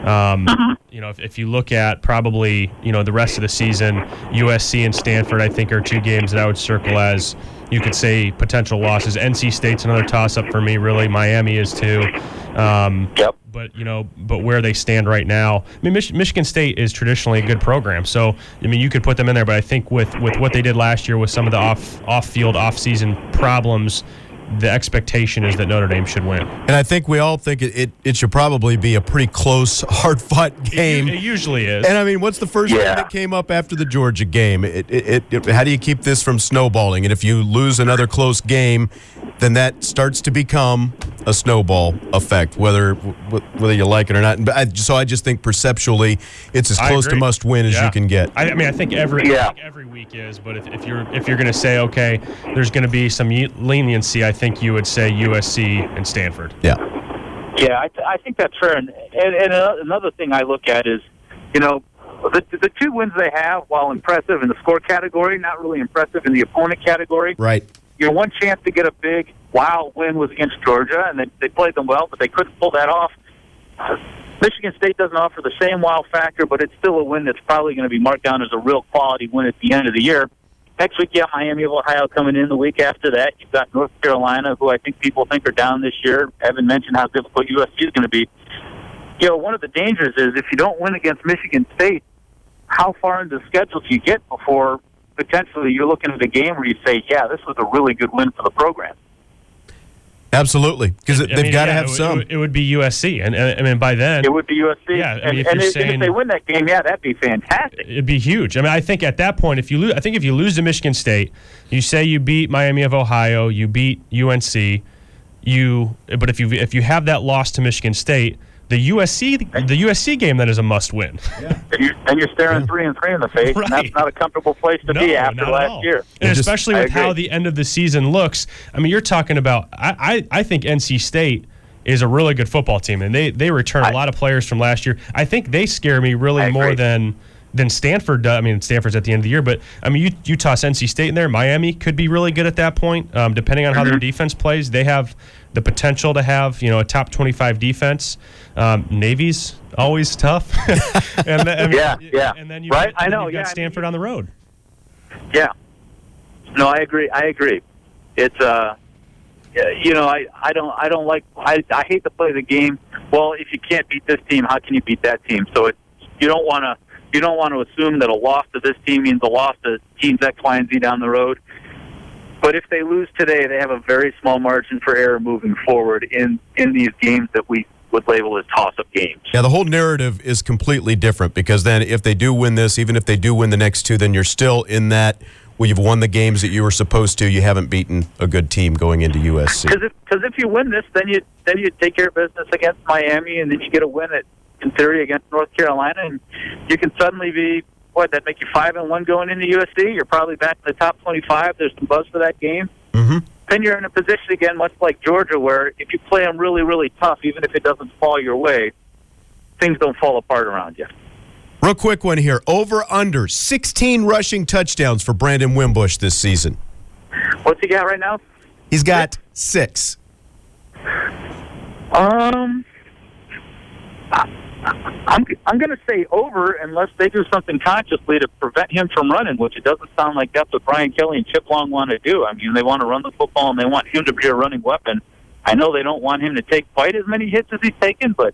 If you look at probably the rest of the season, USC and Stanford, I think, are 2 games that I would circle as, you could say, potential losses. NC State's another toss-up for me, really. Miami is too. Yep. But where they stand right now, I mean, Michigan State is traditionally a good program, so I mean, you could put them in there. But I think with what they did last year, with some of the off-field, off-season problems, the expectation is that Notre Dame should win. And I think we all think it should probably be a pretty close, hard-fought game. It usually is. And I mean, what's the first thing that came up after the Georgia game? How do you keep this from snowballing? And if you lose another close game, then that starts to become a snowball effect, whether you like it or not. So I just think perceptually, it's as close to must-win as you can get. I think every week is. But if you're going to say, okay, there's going to be some leniency, I think you would say USC and Stanford. Yeah. Yeah, I think that's fair. And another thing I look at is, the 2 wins they have, while impressive in the score category, not really impressive in the opponent category. Right. Your one chance to get a big wow win was against Georgia, and they played them well, but they couldn't pull that off. Michigan State doesn't offer the same wow factor, but it's still a win that's probably going to be marked down as a real quality win at the end of the year. Next week, you have Miami of Ohio coming in. The week after that, you've got North Carolina, who I think people think are down this year. Evan mentioned how difficult USC is going to be. One of the dangers is if you don't win against Michigan State, how far into the schedule do you get before potentially you're looking at a game where you say, yeah, this was a really good win for the program? Absolutely, because they've got to have some. It would be USC, and I mean, by then it would be USC. Yeah, and if they win that game, that'd be fantastic. It'd be huge. I mean, I think at that point, if you lose to Michigan State, you say you beat Miami of Ohio, you beat UNC, but if you have that loss to Michigan State, the USC game, that is a must-win. Yeah. And you're staring 3-3 in the face, and that's not a comfortable place to be after last year. And especially with how the end of the season looks. I mean, you're talking about. I think NC State is a really good football team, and they return a lot of players from last year. I think they scare me really more than Stanford does. I mean, Stanford's at the end of the year, but I mean, you toss NC State in there. Miami could be really good at that point, depending on how their defense plays. They have the potential to have a top 25 defense. Navy's always tough. And then, And then you got Stanford on the road. Yeah. No, I agree. It's I don't like. I hate to play the game. Well, if you can't beat this team, how can you beat that team? So you don't want to assume that a loss to this team means a loss to teams X, Y, and Z down the road. But if they lose today, they have a very small margin for error moving forward in these games that we would label as toss-up games. Yeah, the whole narrative is completely different because then if they do win this, even if they do win the next two, then you're still in that where you've won the games that you were supposed to. You haven't beaten a good team going into USC. Because if you win this, then you take care of business against Miami, and then you get a win in theory against North Carolina, and you can suddenly be that make you 5-1 going into USC. You're probably back in the top 25. There's some buzz for that game. Mm-hmm. Then you're in a position again, much like Georgia, where if you play them really, really tough, even if it doesn't fall your way, things don't fall apart around you. Real quick one here. Over under 16 rushing touchdowns for Brandon Wimbush this season. What's he got right now? He's got 6. I'm going to say over unless they do something consciously to prevent him from running, which it doesn't sound like that's what Brian Kelly and Chip Long want to do. I mean, they want to run the football and they want him to be a running weapon. I know they don't want him to take quite as many hits as he's taken, but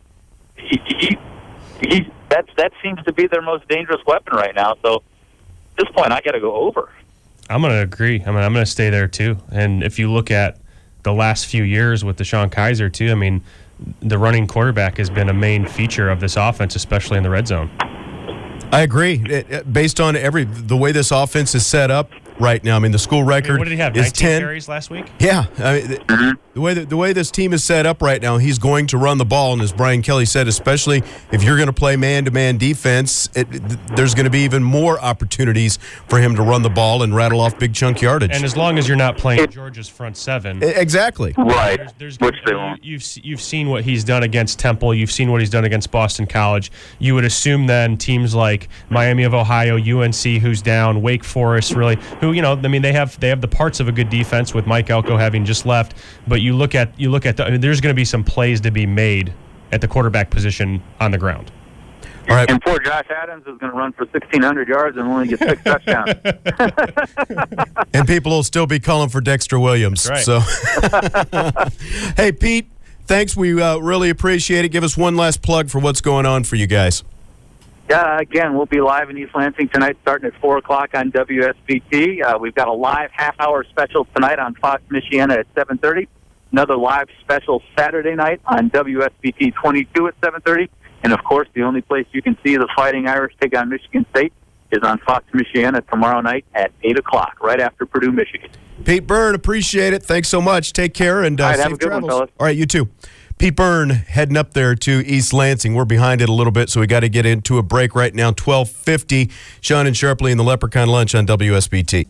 that seems to be their most dangerous weapon right now. So at this point, I got to go over. I'm going to agree. I'm going to stay there too. And if you look at the last few years with DeShone Kizer too, I mean, the running quarterback has been a main feature of this offense, especially in the red zone. I agree. Based on the way this offense is set up right now, I mean, the school record what did he have, is 19 10 carries last week? Yeah. I mean, the way this team is set up right now, he's going to run the ball. And as Brian Kelly said, especially if you're going to play man-to-man defense, there's going to be even more opportunities for him to run the ball and rattle off big chunk yardage. And as long as you're not playing Georgia's front seven. Exactly. Right. Which they won't. You've seen what he's done against Temple. You've seen what he's done against Boston College. You would assume then teams like Miami of Ohio, UNC, who's down, Wake Forest, really, who, they have the parts of a good defense with Mike Elko having just left, but you look at there's going to be some plays to be made at the quarterback position on the ground. All right. And poor Josh Adams is going to run for 1,600 yards and only get 6 touchdowns. And people will still be calling for Dexter Williams. That's right. So, hey, Pete, thanks. We really appreciate it. Give us one last plug for what's going on for you guys. Yeah, again, we'll be live in East Lansing tonight starting at 4 o'clock on WSBT. We've got a live half-hour special tonight on Fox Michiana at 7:30. Another live special Saturday night on WSBT 22 at 7:30. And, of course, the only place you can see the Fighting Irish take on Michigan State is on Fox Michiana tomorrow night at 8 o'clock, right after Purdue, Michigan. Pete Byrne, appreciate it. Thanks so much. Take care and All right, safe have a good travels. one, fellas. All right, you too. Pete Byrne heading up there to East Lansing. We're behind it a little bit, so we got to get into a break right now. 12:50. Sean and Sharpley in the Leprechaun Lunch on WSBT.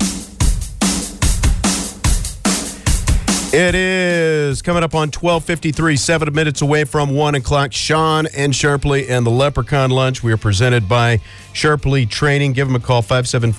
It is coming up on 12:53, 7 minutes away from 1 o'clock. Sean and Sharpley and the Leprechaun Lunch. We are presented by Sharpley Training. Give them a call,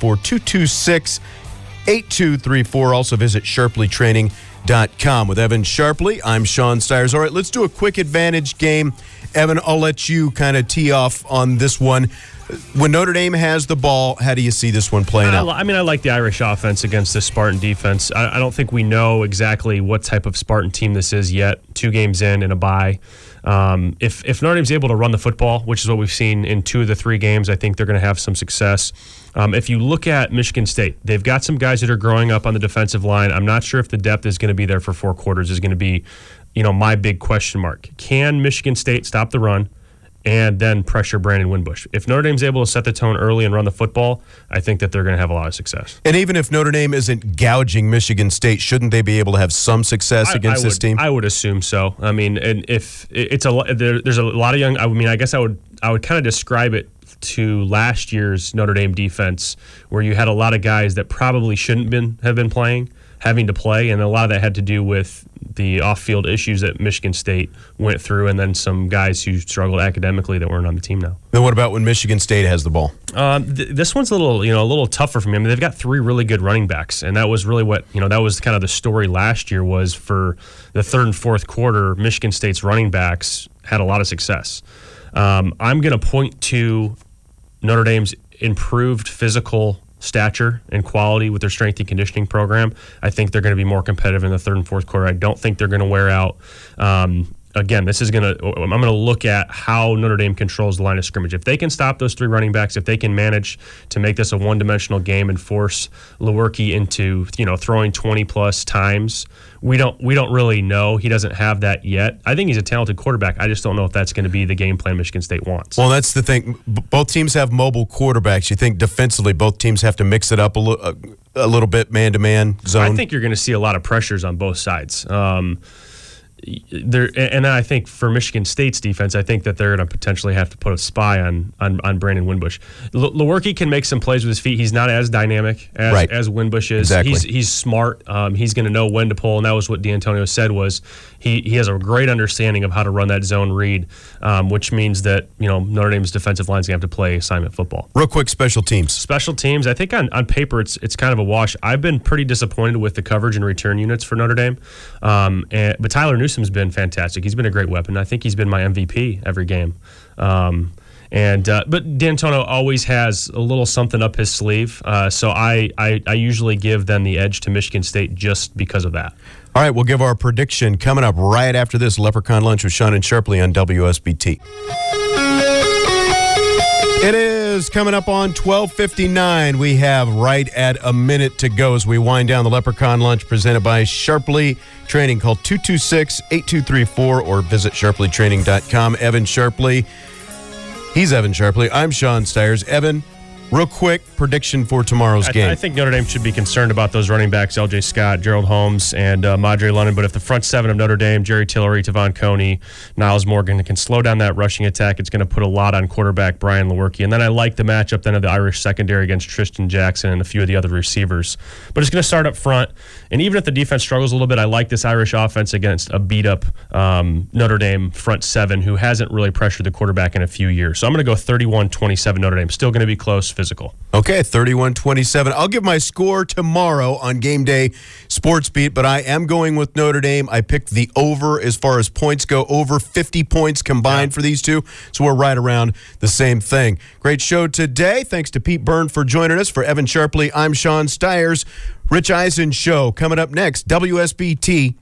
574-226-8234. Also visit sharpleytraining.com. With Evan Sharpley, I'm Sean Stiers. All right, let's do a quick advantage game. Evan, I'll let you kind of tee off on this one. When Notre Dame has the ball, how do you see this one playing out? I like the Irish offense against the Spartan defense. I don't think we know exactly what type of Spartan team this is yet. 2 games in and a bye. If Notre Dame's able to run the football, which is what we've seen in 2 of the 3 games, I think they're going to have some success. If you look at Michigan State, they've got some guys that are growing up on the defensive line. I'm not sure if the depth is going to be there for 4 quarters is going to be, my big question mark. Can Michigan State stop the run and then pressure Brandon Wimbush? If Notre Dame's able to set the tone early and run the football, I think that they're going to have a lot of success. And even if Notre Dame isn't gouging Michigan State, shouldn't they be able to have some success against this team? I would assume so. I mean, and if it's there's a lot of young. I guess I would kind of describe it to last year's Notre Dame defense, where you had a lot of guys that probably shouldn't have been playing, having to play, and a lot of that had to do with the off-field issues that Michigan State went through, and then some guys who struggled academically that weren't on the team now. Then what about when Michigan State has the ball? This one's a little tougher for me. I mean, they've got 3 really good running backs, and that was really what that was kind of the story last year. Was for the 3rd and 4th quarter, Michigan State's running backs had a lot of success. I'm going to point to Notre Dame's improved physical stature and quality with their strength and conditioning program, I think they're going to be more competitive in the third and fourth quarter. I don't think they're going to wear out. Again, I'm going to look at how Notre Dame controls the line of scrimmage. If they can stop those three running backs, if they can manage to make this a one-dimensional game and force Lewerke into, throwing 20-plus times, we don't really know. He doesn't have that yet. I think he's a talented quarterback. I just don't know if that's going to be the game plan Michigan State wants. Well, that's the thing. Both teams have mobile quarterbacks. You think defensively both teams have to mix it up a little bit, man-to-man zone? I think you're going to see a lot of pressures on both sides. And I think for Michigan State's defense, I think that they're going to potentially have to put a spy on Brandon Wimbush. Lewerke can make some plays with his feet. He's not as dynamic as Wimbush is. Exactly. He's smart. He's going to know when to pull, and that was what D'Antonio said was he has a great understanding of how to run that zone read, which means that Notre Dame's defensive line's going to have to play assignment football. Real quick, special teams. Special teams, I think on paper it's kind of a wash. I've been pretty disappointed with the coverage and return units for Notre Dame, but Tyler Newsome's been fantastic. He's been a great weapon. I think he's been my MVP every game. But D'Antonio always has a little something up his sleeve, so I usually give them the edge to Michigan State just because of that. All right, we'll give our prediction coming up right after this. Leprechaun Lunch with Sean and Sharpley on WSBT. It is coming up on 12:59. We have right at a minute to go as we wind down the Leprechaun Lunch presented by Sharpley Training. Call 226-8234 or visit sharpleytraining.com. Evan Sharpley. He's Evan Sharpley. I'm Sean Stiers. Evan, real quick prediction for tomorrow's game. I think Notre Dame should be concerned about those running backs, L.J. Scott, Gerald Holmes, and Madre London. But if the front seven of Notre Dame, Jerry Tillery, Tavon Coney, Niles Morgan, can slow down that rushing attack, it's going to put a lot on quarterback Brian Lewerke. And then I like the matchup then of the Irish secondary against Tristan Jackson and a few of the other receivers. But it's going to start up front. And even if the defense struggles a little bit, I like this Irish offense against a beat-up Notre Dame front seven who hasn't really pressured the quarterback in a few years. So I'm going to go 31-27 Notre Dame. Still going to be close, physical. Okay, 31-27. I'll give my score tomorrow on Game Day Sports Beat, but I am going with Notre Dame. I picked the over as far as points go, over 50 points combined for these two, so we're right around the same thing. Great show today. Thanks to Pete Byrne for joining us. For Evan Sharpley, I'm Sean Stiers. Rich Eisen Show coming up next, WSBT